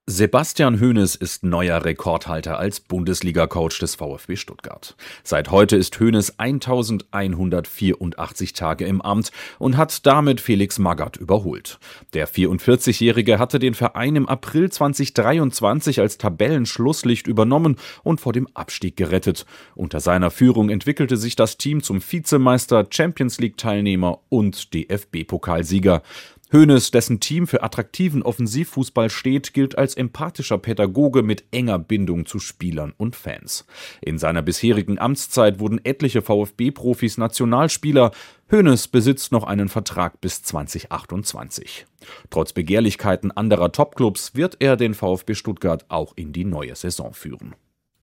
Sebastian Hoeneß ist neuer Rekordhalter als Bundesliga-Coach des VfB Stuttgart. Seit heute ist Hoeneß 1184 Tage im Amt und hat damit Felix Magath überholt. Der 44-Jährige hatte den Verein im April 2023 als Tabellenschlusslicht übernommen und vor dem Abstieg gerettet. Unter seiner Führung entwickelte sich das Team zum Vizemeister, Champions-League-Teilnehmer und DFB-Pokalsieger. Hoeneß, dessen Team für attraktiven Offensivfußball steht, gilt als empathischer Pädagoge mit enger Bindung zu Spielern und Fans. In seiner bisherigen Amtszeit wurden etliche VfB-Profis Nationalspieler. Hoeneß besitzt noch einen Vertrag bis 2028. Trotz Begehrlichkeiten anderer Topclubs wird er den VfB Stuttgart auch in die neue Saison führen.